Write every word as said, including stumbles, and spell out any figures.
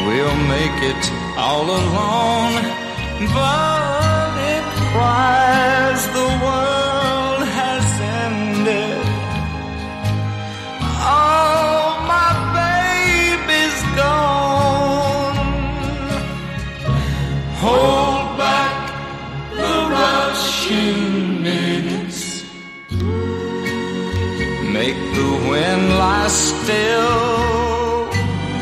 we'll make it all alone. But it cries the world has ended. Oh, my baby's gone. Hold back the rushing minutes, make the wind lie still.